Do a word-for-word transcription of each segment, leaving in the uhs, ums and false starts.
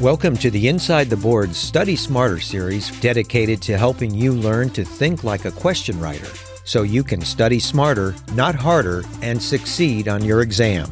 Welcome to the Inside the Board Study Smarter series dedicated to helping you learn to think like a question writer so you can study smarter, not harder, and succeed on your exam.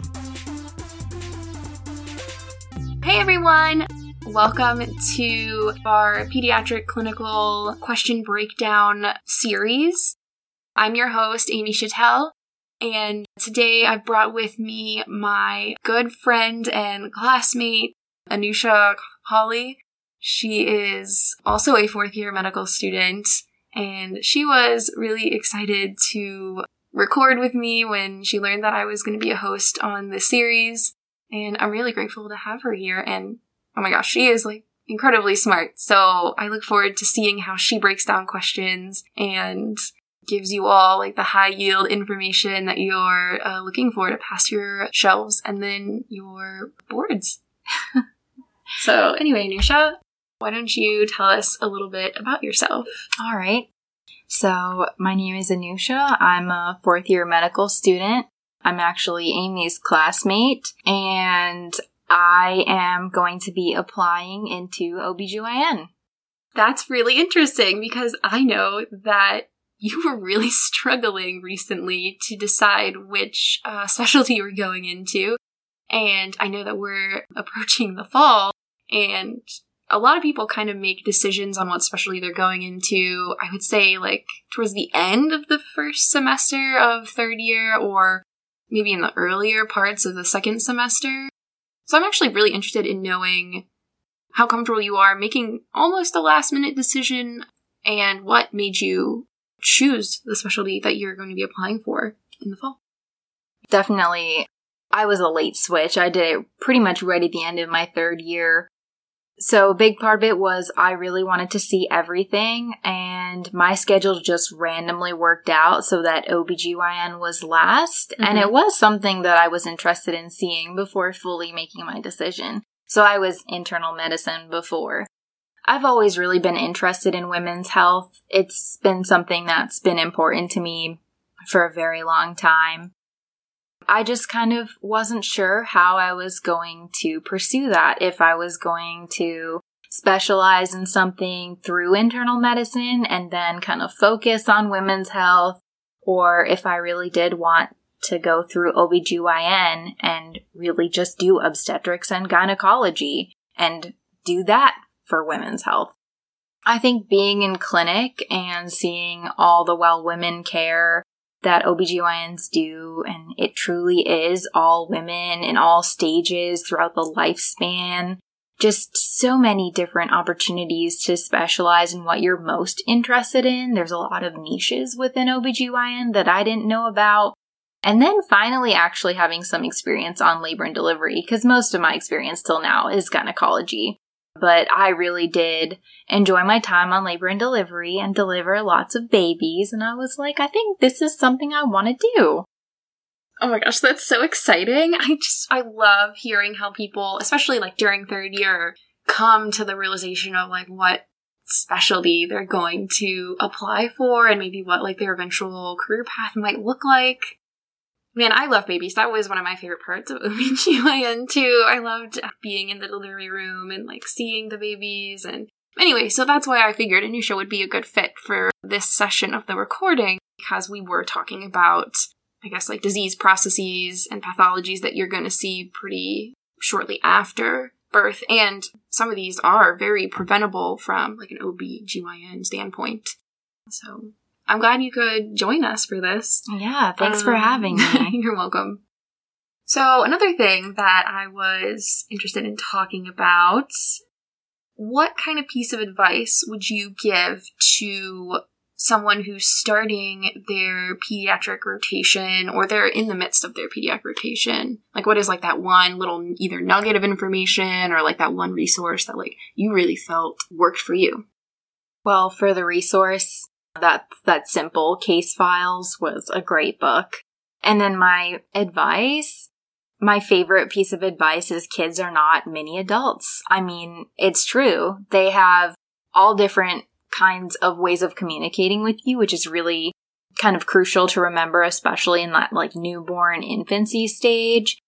Hey everyone! Welcome to our Pediatric Clinical Question Breakdown series. I'm your host, Amy Chattel, and today I've brought with me my good friend and classmate, Anusha Hawley. She is also a fourth year medical student, and she was really excited to record with me when she learned that I was going to be a host on this series, and I'm really grateful to have her here. And oh my gosh, she is like incredibly smart, so I look forward to seeing how she breaks down questions and gives you all like the high yield information that you're uh, looking for to pass your shelves and then your boards. So anyway, Anusha, why don't you tell us a little bit about yourself? All right. So my name is Anusha. I'm a fourth year medical student. I'm actually Amy's classmate, and I am going to be applying into O B G Y N. That's really interesting because I know that you were really struggling recently to decide which uh, specialty you were going into. And I know that we're approaching the fall, and a lot of people kind of make decisions on what specialty they're going into, I would say, like, towards the end of the first semester of third year, or maybe in the earlier parts of the second semester. So I'm actually really interested in knowing how comfortable you are making almost a last-minute decision, and what made you choose the specialty that you're going to be applying for in the fall. Definitely, I was a late switch. I did it pretty much right at the end of my third year. So a big part of it was I really wanted to see everything, and my schedule just randomly worked out so that O B G Y N was last, mm-hmm. and it was something that I was interested in seeing before fully making my decision. So I was internal medicine before. I've always really been interested in women's health. It's been something that's been important to me for a very long time. I just kind of wasn't sure how I was going to pursue that, if I was going to specialize in something through internal medicine and then kind of focus on women's health, or if I really did want to go through O B G Y N and really just do obstetrics and gynecology and do that for women's health. I think being in clinic and seeing all the well women care that O B G Y Ns do, and it truly is all women in all stages throughout the lifespan. Just so many different opportunities to specialize in what you're most interested in. There's a lot of niches within O B G Y N that I didn't know about. And then finally actually having some experience on labor and delivery, because most of my experience till now is gynecology. But I really did enjoy my time on labor and delivery and deliver lots of babies. And I was like, I think this is something I want to do. Oh my gosh, that's so exciting. I just, I love hearing how people, especially like during third year, come to the realization of like what specialty they're going to apply for and maybe what like their eventual career path might look like. Man, I love babies. That was one of my favorite parts of O B G Y N too. I loved being in the delivery room and like seeing the babies. And anyway, so that's why I figured Anusha would be a good fit for this session of the recording, because we were talking about, I guess, like disease processes and pathologies that you're going to see pretty shortly after birth. And some of these are very preventable from like an O B G Y N standpoint. So I'm glad you could join us for this. Yeah, thanks um, for having me. You're welcome. So another thing that I was interested in talking about, what kind of piece of advice would you give to someone who's starting their pediatric rotation, or they're in the midst of their pediatric rotation? Like, what is like that one little either nugget of information or like that one resource that like you really felt worked for you? Well, for the resource, That that simple, Case Files was a great book. And then my advice, my favorite piece of advice is kids are not mini adults. I mean, it's true. They have all different kinds of ways of communicating with you, which is really kind of crucial to remember, especially in that like newborn infancy stage.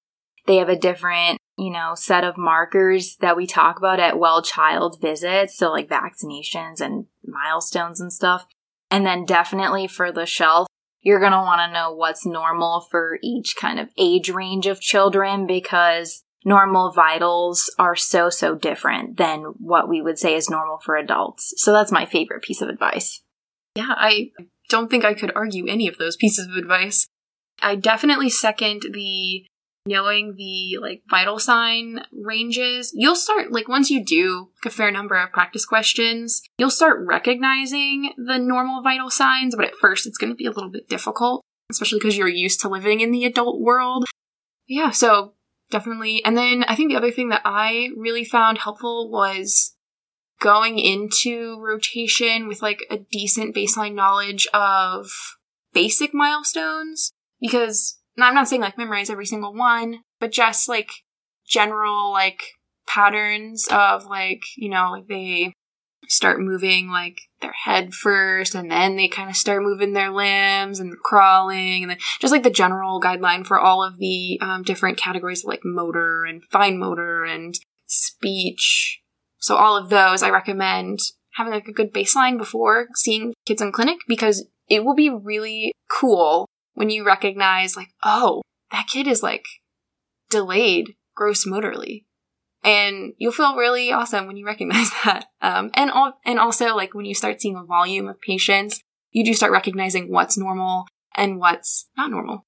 They have a different, you know, set of markers that we talk about at well child visits. So like vaccinations and milestones and stuff. And then definitely for the shelf, you're going to want to know what's normal for each kind of age range of children, because normal vitals are so, so different than what we would say is normal for adults. So that's my favorite piece of advice. Yeah, I don't think I could argue any of those pieces of advice. I definitely second the knowing the like vital sign ranges. You'll start, like once you do like, a fair number of practice questions, you'll start recognizing the normal vital signs, but at first it's going to be a little bit difficult, especially because you're used to living in the adult world. Yeah, so definitely. And then I think the other thing that I really found helpful was going into rotation with like a decent baseline knowledge of basic milestones, because I'm not saying like memorize every single one, but just like general like patterns of like, you know, like they start moving like their head first and then they kind of start moving their limbs and crawling, and then just like the general guideline for all of the um, different categories of like motor and fine motor and speech. So all of those I recommend having like a good baseline before seeing kids in clinic, because it will be really cool when you recognize like, oh, that kid is like delayed gross motorly. And you'll feel really awesome when you recognize that. Um, and, al- and also like when you start seeing a volume of patients, you do start recognizing what's normal and what's not normal.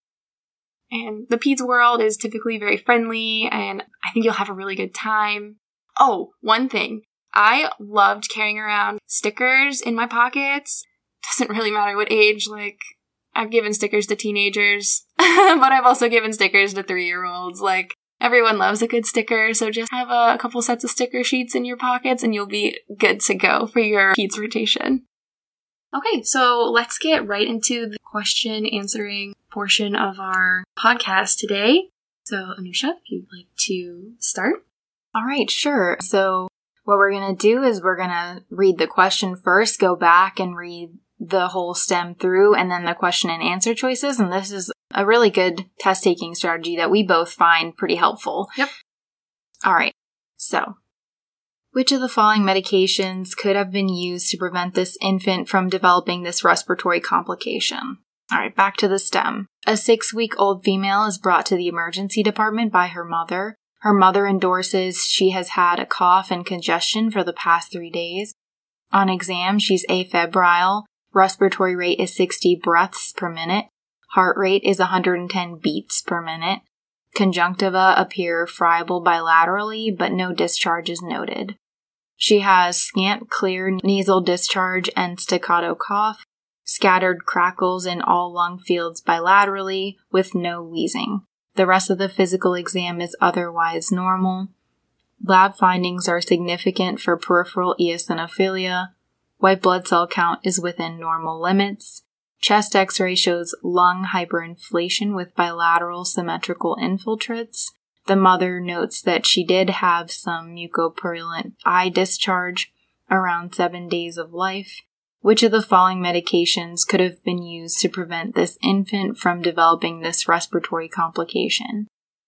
And the peds world is typically very friendly, and I think you'll have a really good time. Oh, one thing. I loved carrying around stickers in my pockets. Doesn't really matter what age, like, I've given stickers to teenagers, but I've also given stickers to three-year-olds. Like, everyone loves a good sticker, so just have a, a couple sets of sticker sheets in your pockets and you'll be good to go for your peds rotation. Okay, so let's get right into the question answering portion of our podcast today. So, Anusha, if you'd like to start. All right, sure. So what we're going to do is we're going to read the question first, go back and read the whole stem through, and then the question and answer choices. And this is a really good test-taking strategy that we both find pretty helpful. Yep. All right. So, which of the following medications could have been used to prevent this infant from developing this respiratory complication? All right, back to the stem. A six-week-old female is brought to the emergency department by her mother. Her mother endorses she has had a cough and congestion for the past three days. On exam, she's afebrile. Respiratory rate is sixty breaths per minute. Heart rate is one hundred ten beats per minute. Conjunctiva appear friable bilaterally, but no discharge is noted. She has scant, clear nasal discharge and staccato cough, scattered crackles in all lung fields bilaterally, with no wheezing. The rest of the physical exam is otherwise normal. Lab findings are significant for peripheral eosinophilia. White blood cell count is within normal limits. Chest X-ray shows lung hyperinflation with bilateral symmetrical infiltrates. The mother notes that she did have some mucopurulent eye discharge around seven days of life. Which of the following medications could have been used to prevent this infant from developing this respiratory complication?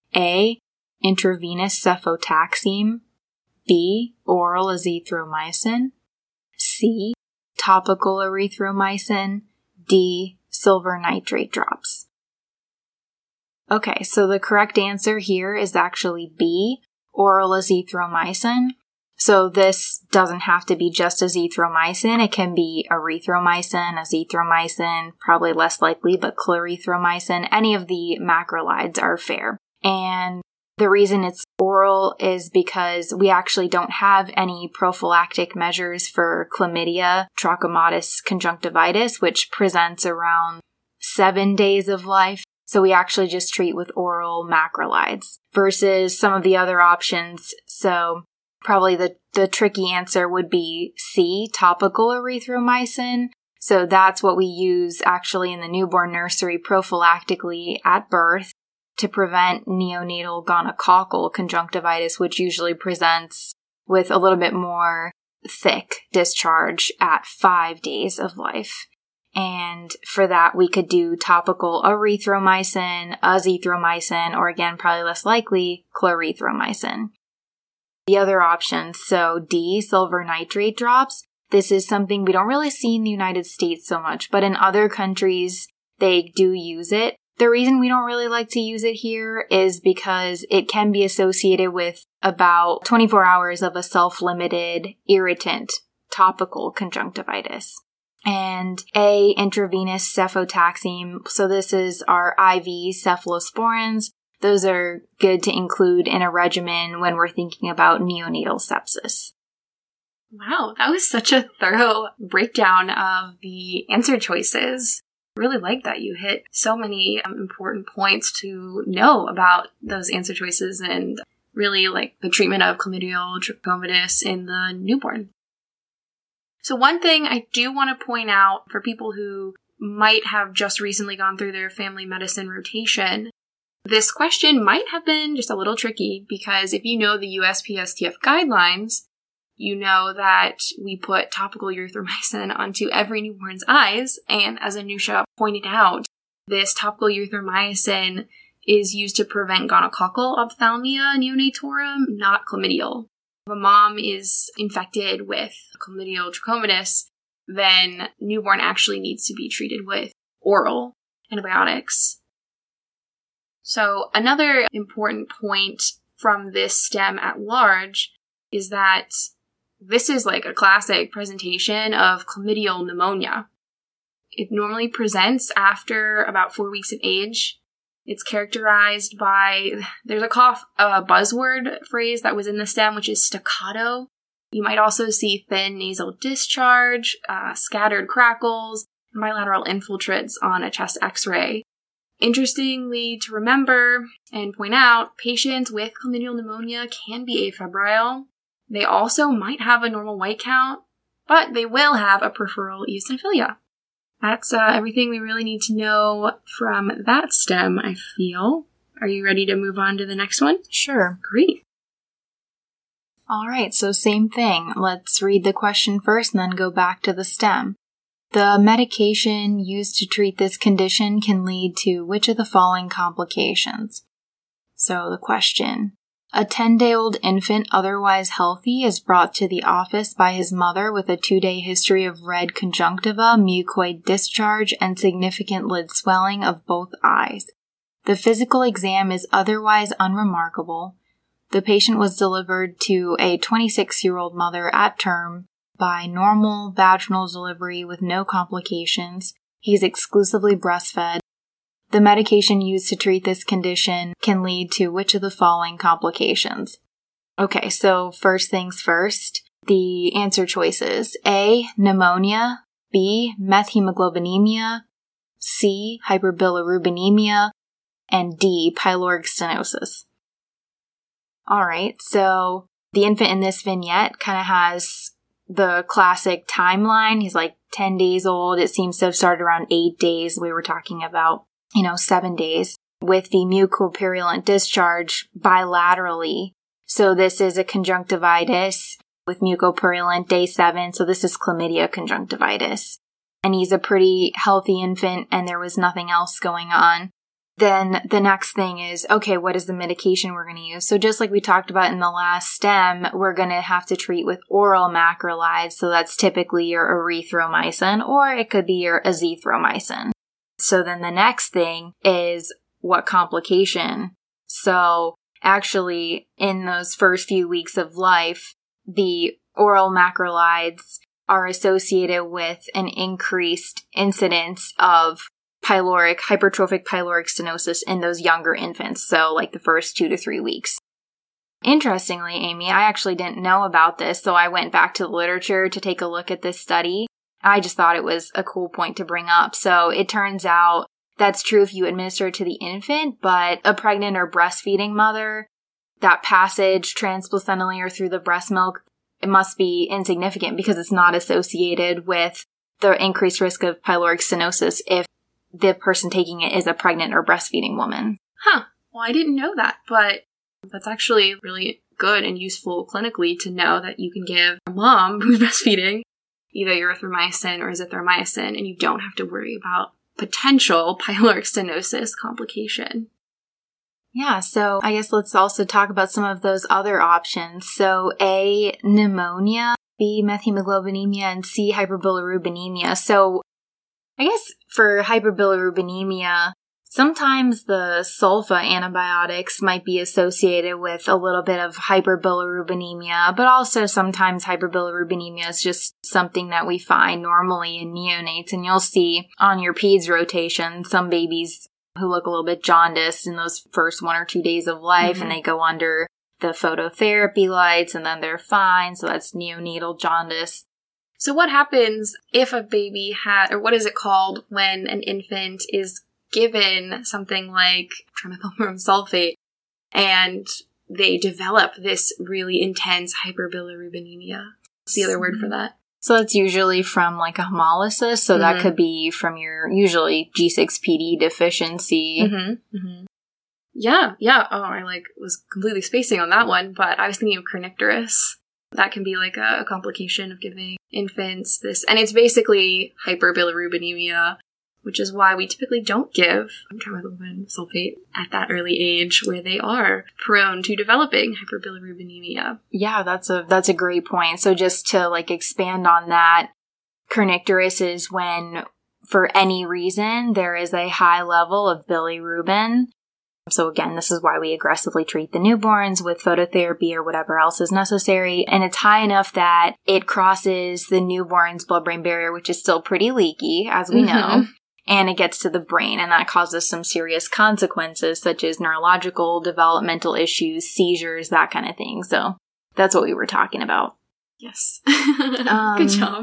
A. Intravenous cefotaxime. B. Oral azithromycin. C. Topical erythromycin. D. Silver nitrate drops. Okay, so the correct answer here is actually B. Oral azithromycin. So this doesn't have to be just azithromycin. It can be erythromycin, azithromycin, probably less likely, but clarithromycin. Any of the macrolides are fair. And the reason it's oral is because we actually don't have any prophylactic measures for chlamydia trachomatis conjunctivitis, which presents around seven days of life. So we actually just treat with oral macrolides versus some of the other options. So probably the, the tricky answer would be C, topical erythromycin. So that's what we use actually in the newborn nursery prophylactically at birth to prevent neonatal gonococcal conjunctivitis, which usually presents with a little bit more thick discharge at five days of life. And for that, we could do topical erythromycin, azithromycin, or again, probably less likely, clarithromycin. The other options, so D, silver nitrate drops. This is something we don't really see in the United States so much, but in other countries, they do use it. The reason we don't really like to use it here is because it can be associated with about twenty-four hours of a self-limited irritant, topical conjunctivitis. And A, intravenous cefotaxime. So this is our I V cephalosporins. Those are good to include in a regimen when we're thinking about neonatal sepsis. Wow, that was such a thorough breakdown of the answer choices. I really like that you hit so many um, important points to know about those answer choices and really like the treatment of chlamydial trachomatis in the newborn. So one thing I do want to point out for people who might have just recently gone through their family medicine rotation, this question might have been just a little tricky because if you know the U S P S T F guidelines, you know that we put topical erythromycin onto every newborn's eyes, and as Anusha pointed out, this topical erythromycin is used to prevent gonococcal ophthalmia neonatorum, not chlamydial. If a mom is infected with chlamydial trachomatis, then newborn actually needs to be treated with oral antibiotics. So another important point from this stem at large is that this is like a classic presentation of chlamydial pneumonia. It normally presents after about four weeks of age. It's characterized by, there's a cough, a buzzword phrase that was in the stem, which is staccato. You might also see thin nasal discharge, uh, scattered crackles, and bilateral infiltrates on a chest x-ray. Interestingly to remember and point out, patients with chlamydial pneumonia can be afebrile. They also might have a normal white count, but they will have a peripheral eosinophilia. That's uh, everything we really need to know from that stem, I feel. Are you ready to move on to the next one? Sure. Great. All right, so same thing. Let's read the question first and then go back to the stem. The medication used to treat this condition can lead to which of the following complications? So the question. A ten-day-old infant otherwise healthy is brought to the office by his mother with a two-day history of red conjunctiva, mucoid discharge, and significant lid swelling of both eyes. The physical exam is otherwise unremarkable. The patient was delivered to a twenty-six-year-old mother at term by normal vaginal delivery with no complications. He's exclusively breastfed. The medication used to treat this condition can lead to which of the following complications? Okay, so first things first, the answer choices. A, pneumonia. B, methemoglobinemia. C, hyperbilirubinemia. And D, pyloric stenosis. Alright, so the infant in this vignette kind of has the classic timeline. He's like ten days old. It seems to have started around eight days. We were talking about you know, seven days with the mucopurulent discharge bilaterally. So this is a conjunctivitis with mucopurulent day seven. So this is chlamydia conjunctivitis. And he's a pretty healthy infant and there was nothing else going on. Then the next thing is, okay, what is the medication we're going to use? So just like we talked about in the last stem, we're going to have to treat with oral macrolides. So that's typically your erythromycin or it could be your azithromycin. So then the next thing is what complication? So actually in those first few weeks of life, the oral macrolides are associated with an increased incidence of pyloric, hypertrophic pyloric stenosis in those younger infants. So like the first two to three weeks. Interestingly, Amy, I actually didn't know about this. So I went back to the literature to take a look at this study. I just thought it was a cool point to bring up. So it turns out that's true if you administer it to the infant, but a pregnant or breastfeeding mother, that passage transplacentally or through the breast milk, it must be insignificant because it's not associated with the increased risk of pyloric stenosis if the person taking it is a pregnant or breastfeeding woman. Huh. Well, I didn't know that, but that's actually really good and useful clinically to know that you can give a mom who's breastfeeding either erythromycin or azithromycin, and you don't have to worry about potential pyloric stenosis complication. Yeah, so I guess let's also talk about some of those other options. So A, pneumonia, B, methemoglobinemia, and C, hyperbilirubinemia. So I guess for hyperbilirubinemia, sometimes the sulfa antibiotics might be associated with a little bit of hyperbilirubinemia, but also sometimes hyperbilirubinemia is just something that we find normally in neonates. And you'll see on your peds rotation, some babies who look a little bit jaundiced in those first one or two days of life, mm-hmm. and they go under the phototherapy lights, and then they're fine. So that's neonatal jaundice. So what happens if a baby had, or what is it called when an infant is given something like trimethoprim sulfate and they develop this really intense hyperbilirubinemia? What's the other word for that? So that's usually from like a hemolysis. So mm-hmm. that could be from your usually G six P D deficiency. Mm-hmm. Mm-hmm. Yeah, yeah. Oh, I like was completely spacing on that one, but I was thinking of kernicterus. That can be like a, a complication of giving infants this, and it's basically hyperbilirubinemia, which is why we typically don't give trimethoprim sulfate at that early age where they are prone to developing hyperbilirubinemia. Yeah, that's a that's a great point. So just to like expand on that, kernicterus is when for any reason there is a high level of bilirubin. So again, this is why we aggressively treat the newborns with phototherapy or whatever else is necessary. And it's high enough that it crosses the newborn's blood-brain barrier, which is still pretty leaky, as we mm-hmm. know. And it gets to the brain, and that causes some serious consequences, such as neurological, developmental issues, seizures, that kind of thing. So that's what we were talking about. Yes. um, Good job.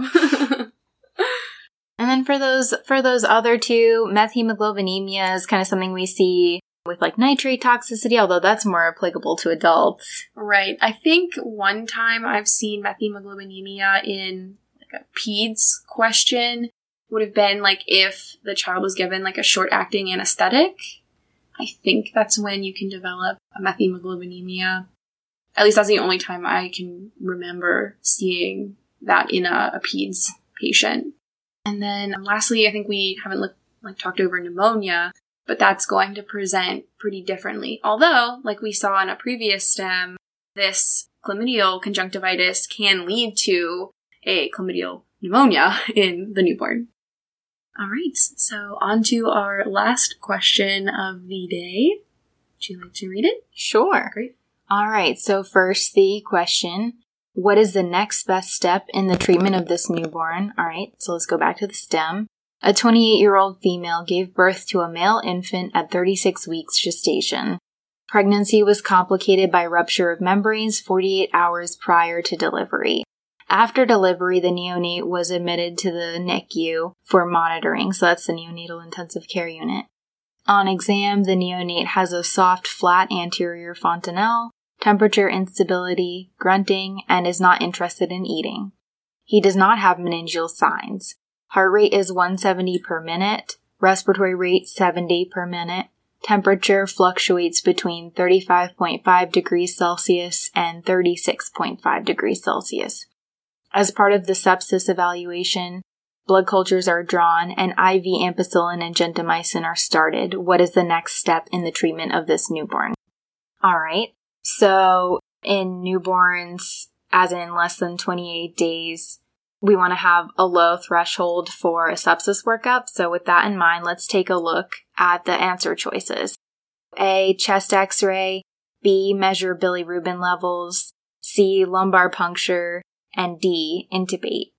And then for those for those other two, methemoglobinemia is kind of something we see with like nitrate toxicity, although that's more applicable to adults. Right. I think one time I've seen methemoglobinemia in like a peds question would have been like if the child was given like a short-acting anesthetic. I think that's when you can develop a methemoglobinemia. At least that's the only time I can remember seeing that in a, a peds patient. And then um, lastly, I think we haven't looked, like talked over pneumonia, but that's going to present pretty differently. Although, like we saw in a previous stem, this chlamydial conjunctivitis can lead to a chlamydial pneumonia in the newborn. All right, so on to our last question of the day. Would you like to read it? Sure. Great. All right, so first the question, what is the next best step in the treatment of this newborn? All right, so let's go back to the stem. A twenty-eight-year-old female gave birth to a male infant at thirty-six weeks gestation. Pregnancy was complicated by rupture of membranes forty-eight hours prior to delivery. After delivery, the neonate was admitted to the N I C U for monitoring, so that's the neonatal intensive care unit. On exam, the neonate has a soft, flat anterior fontanelle, temperature instability, grunting, and is not interested in eating. He does not have meningeal signs. Heart rate is one hundred seventy per minute, respiratory rate seventy per minute, temperature fluctuates between thirty-five point five degrees Celsius and thirty-six point five degrees Celsius. As part of the sepsis evaluation, blood cultures are drawn and I V ampicillin and gentamicin are started. What is the next step in the treatment of this newborn? All right, so in newborns, as in less than twenty-eight days, we want to have a low threshold for a sepsis workup. So with that in mind, let's take a look at the answer choices. A, chest x-ray. B, measure bilirubin levels. C, lumbar puncture. And D, intubate.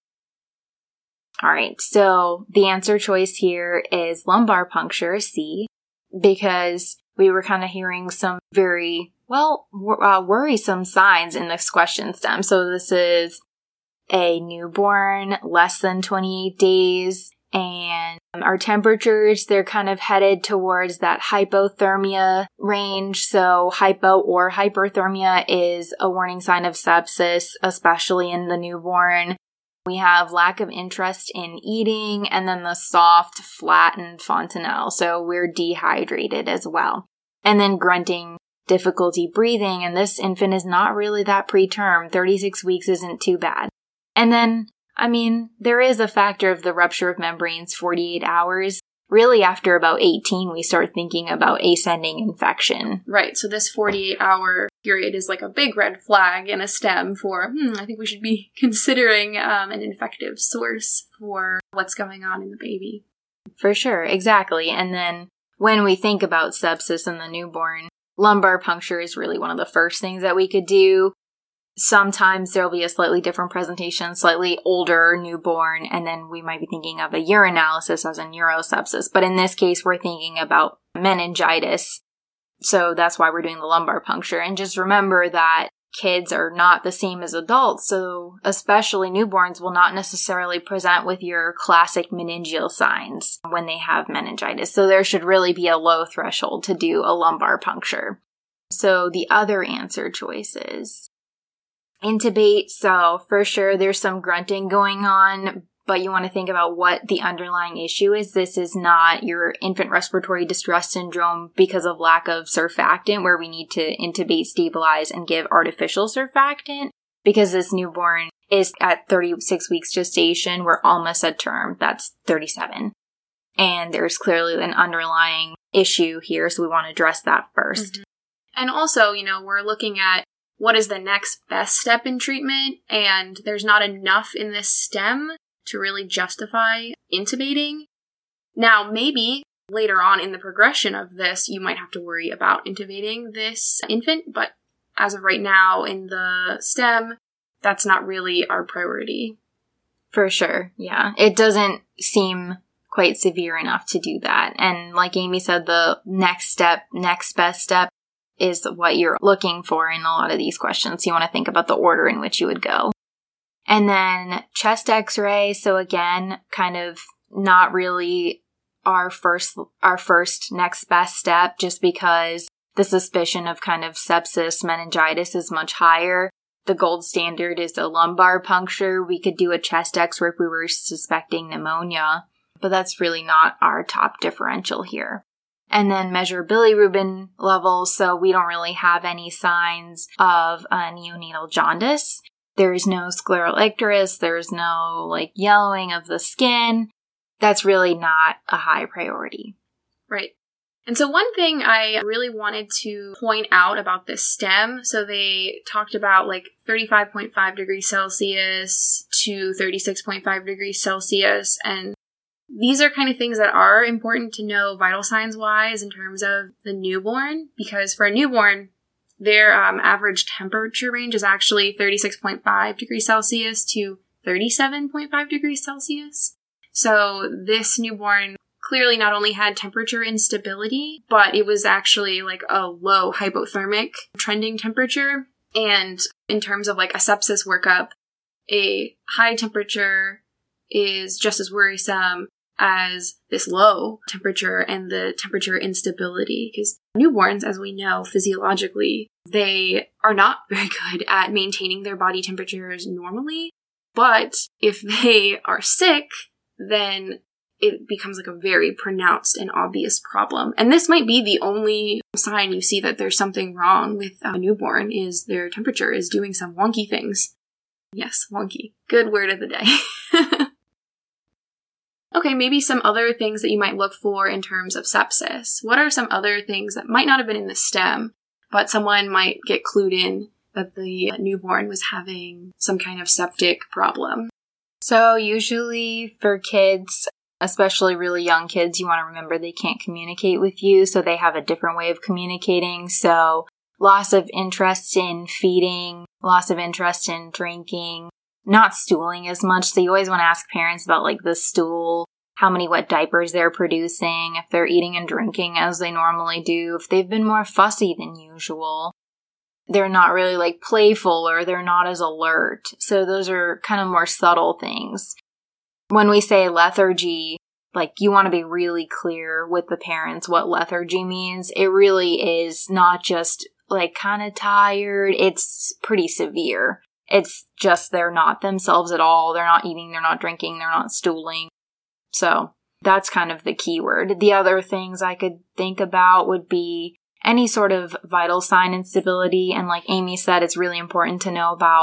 All right, so the answer choice here is lumbar puncture, C, because we were kind of hearing some very, well, uh, worrisome signs in this question stem. So this is a newborn, less than twenty-eight days, and our temperatures, they're kind of headed towards that hypothermia range. So hypo or hyperthermia is a warning sign of sepsis, especially in the newborn. We have lack of interest in eating, and then the soft, flattened fontanelle. So we're dehydrated as well. And then grunting, difficulty breathing, and this infant is not really that preterm. thirty-six weeks isn't too bad. And then I mean, there is a factor of the rupture of membranes forty-eight hours. Really, after about eighteen, we start thinking about ascending infection. Right, so this forty-eight hour period is like a big red flag in a stem for, hmm, I think we should be considering um, an infective source for what's going on in the baby. For sure, exactly. And then when we think about sepsis in the newborn, lumbar puncture is really one of the first things that we could do. Sometimes there'll be a slightly different presentation, slightly older newborn, and then we might be thinking of a urinalysis as a neurosepsis. But in this case, we're thinking about meningitis. So that's why we're doing the lumbar puncture. And just remember that kids are not the same as adults. So especially newborns will not necessarily present with your classic meningeal signs when they have meningitis. So there should really be a low threshold to do a lumbar puncture. So the other answer choices. Intubate, so for sure there's some grunting going on, but you want to think about what the underlying issue is. This is not your infant respiratory distress syndrome because of lack of surfactant, where we need to intubate, stabilize, and give artificial surfactant, because this newborn is at thirty-six weeks gestation. We're almost at term. That's thirty-seven. And there's clearly an underlying issue here, so we want to address that first. Mm-hmm. And also, you know, we're looking at what is the next best step in treatment, and there's not enough in this stem to really justify intubating. Now, maybe later on in the progression of this, you might have to worry about intubating this infant, but as of right now in the stem, that's not really our priority. For sure, yeah. It doesn't seem quite severe enough to do that. And like Amy said, the next step, next best step, is what you're looking for in a lot of these questions. You want to think about the order in which you would go. And then chest x-ray. So again, kind of not really our first, our first next best step, just because the suspicion of kind of sepsis, meningitis is much higher. The gold standard is a lumbar puncture. We could do a chest x-ray if we were suspecting pneumonia, but that's really not our top differential here. And then measure bilirubin levels, so we don't really have any signs of a neonatal jaundice. There's no scleral icterus, there's no, like, yellowing of the skin. That's really not a high priority. Right. And so one thing I really wanted to point out about this stem, so they talked about, like, thirty-five point five degrees Celsius to thirty-six point five degrees Celsius, and these are kind of things that are important to know vital signs-wise in terms of the newborn, because for a newborn, their um, average temperature range is actually thirty-six point five degrees Celsius to thirty-seven point five degrees Celsius. So this newborn clearly not only had temperature instability, but it was actually like a low hypothermic trending temperature. And in terms of like a sepsis workup, a high temperature is just as worrisome as this low temperature and the temperature instability, because newborns, as we know physiologically, they are not very good at maintaining their body temperatures normally. But if they are sick, then it becomes like a very pronounced and obvious problem. And this might be the only sign you see that there's something wrong with a newborn, is their temperature is doing some wonky things. Yes, wonky. Good word of the day. Okay, maybe some other things that you might look for in terms of sepsis. What are some other things that might not have been in the stem, but someone might get clued in that the newborn was having some kind of septic problem? So usually for kids, especially really young kids, you want to remember they can't communicate with you, so they have a different way of communicating. So loss of interest in feeding, loss of interest in drinking, not stooling as much. So you always want to ask parents about like the stool, how many wet diapers they're producing, if they're eating and drinking as they normally do, if they've been more fussy than usual. They're not really like playful, or they're not as alert. So those are kind of more subtle things. When we say lethargy, like you want to be really clear with the parents what lethargy means. It really is not just like kind of tired. It's pretty severe. It's just they're not themselves at all. They're not eating, they're not drinking, they're not stooling. So that's kind of the key word. The other things I could think about would be any sort of vital sign instability. And like Amy said, it's really important to know about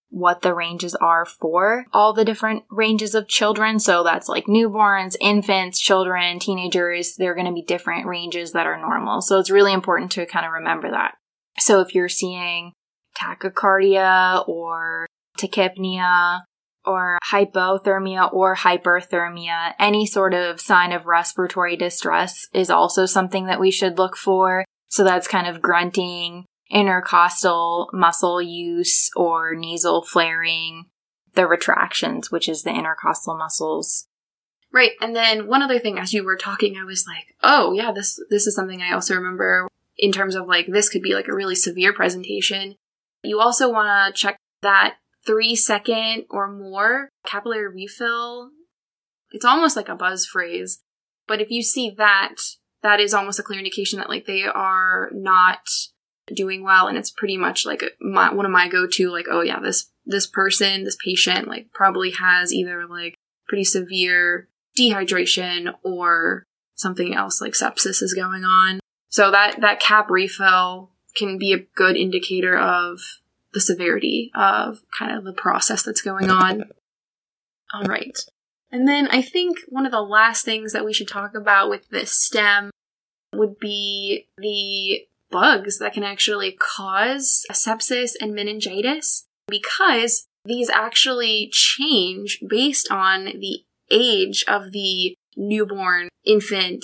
what the ranges are for all the different ranges of children. So that's like newborns, infants, children, teenagers. They're going to be different ranges that are normal. So it's really important to kind of remember that. So if you're seeing tachycardia or tachypnea or hypothermia or hyperthermia, any sort of sign of respiratory distress is also something that we should look for. So that's kind of grunting, intercostal muscle use, or nasal flaring, the retractions, which is the intercostal muscles. Right. And then one other thing, as you were talking, I was like, oh yeah, this this is something I also remember in terms of like, this could be like a really severe presentation. You also want to check that three second or more capillary refill. It's almost like a buzz phrase, but if you see that, that is almost a clear indication that like they are not doing well, and it's pretty much like a, my, one of my go-to, like, oh yeah, this this person, this patient, like probably has either like pretty severe dehydration or something else like sepsis is going on. So that that cap refill can be a good indicator of the severity of kind of the process that's going on. All right. And then I think one of the last things that we should talk about with this stem would be the bugs that can actually cause sepsis and meningitis, because these actually change based on the age of the newborn infant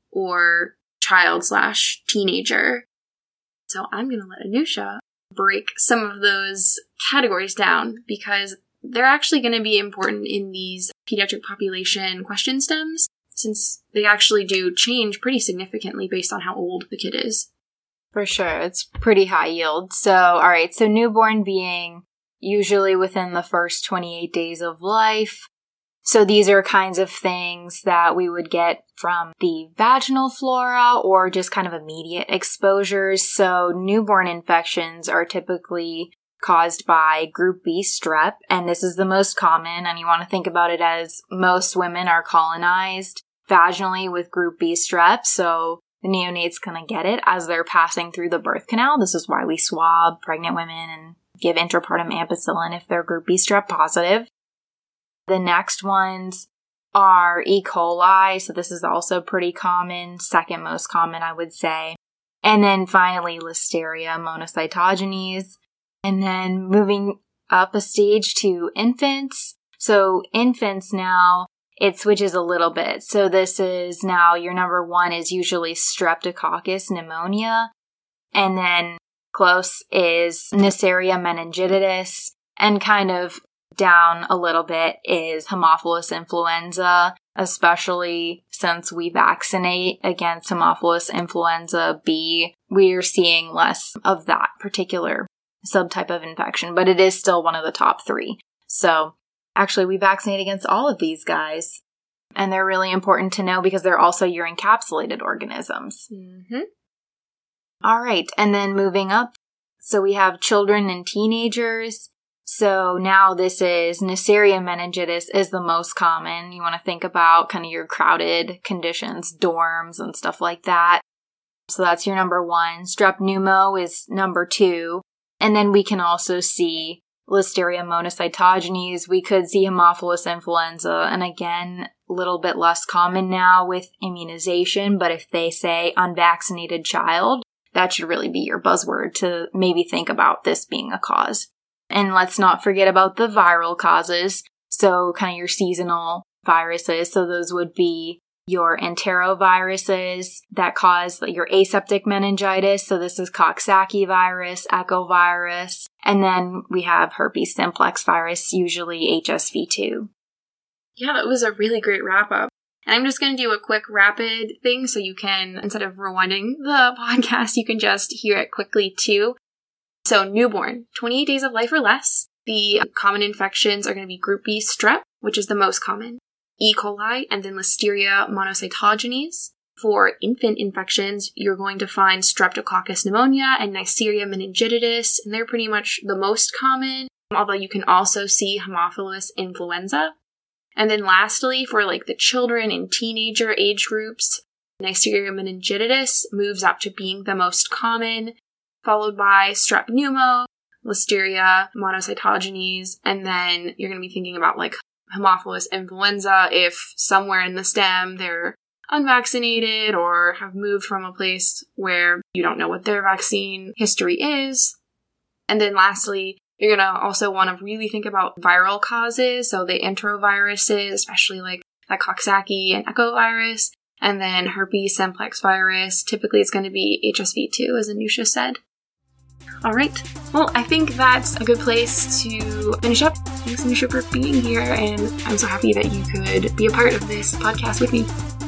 or child slash teenager. So I'm going to let Anusha break some of those categories down, because they're actually going to be important in these pediatric population question stems, since they actually do change pretty significantly based on how old the kid is. For sure. It's pretty high yield. So, all right. So newborn being usually within the first twenty-eight days of life. So these are kinds of things that we would get from the vaginal flora or just kind of immediate exposures. So newborn infections are typically caused by group B strep, and this is the most common, and you want to think about it as most women are colonized vaginally with group B strep, so the neonate's going to get it as they're passing through the birth canal. This is why we swab pregnant women and give intrapartum ampicillin if they're group B strep positive. The next ones are E. coli, so this is also pretty common, second most common, I would say. And then finally, Listeria monocytogenes. And then moving up a stage to infants. So infants now, it switches a little bit. So this is now your number one is usually Streptococcus pneumonia. And then close is Neisseria meningitidis. And kind of down a little bit is Haemophilus influenza, especially since we vaccinate against Haemophilus influenza B. We're seeing less of that particular subtype of infection, but it is still one of the top three. So actually we vaccinate against all of these guys, and they're really important to know because they're also your encapsulated organisms. Mm-hmm. All right. And then moving up, so we have children and teenagers. So now this is Neisseria meningitidis is the most common. You want to think about kind of your crowded conditions, dorms and stuff like that. So that's your number one. Strep pneumo is number two. And then we can also see Listeria monocytogenes. We could see Haemophilus influenza. And again, a little bit less common now with immunization. But if they say unvaccinated child, that should really be your buzzword to maybe think about this being a cause. And let's not forget about the viral causes. So kind of your seasonal viruses. So those would be your enteroviruses that cause your aseptic meningitis. So this is Coxsackie virus, echovirus. And then we have herpes simplex virus, usually H S V two. Yeah, that was a really great wrap up. And I'm just going to do a quick rapid thing so you can, instead of rewinding the podcast, you can just hear it quickly too. So newborn, twenty-eight days of life or less. The common infections are going to be group B strep, which is the most common, E. coli, and then Listeria monocytogenes. For infant infections, you're going to find Streptococcus pneumonia and Neisseria meningitidis, and they're pretty much the most common, although you can also see Haemophilus influenza. And then lastly, for like the children and teenager age groups, Neisseria meningitidis moves up to being the most common, followed by strep pneumo, Listeria, monocytogenes, and then you're going to be thinking about like Haemophilus influenza if somewhere in the stem they're unvaccinated or have moved from a place where you don't know what their vaccine history is. And then lastly, you're going to also want to really think about viral causes, so the enteroviruses, especially like that Coxsackie and echovirus, and then herpes simplex virus. Typically it's going to be H S V two, as Anusha said. All right. Well, I think that's a good place to finish up. Thanks, Anusha, for being here, and I'm so happy that you could be a part of this podcast with me.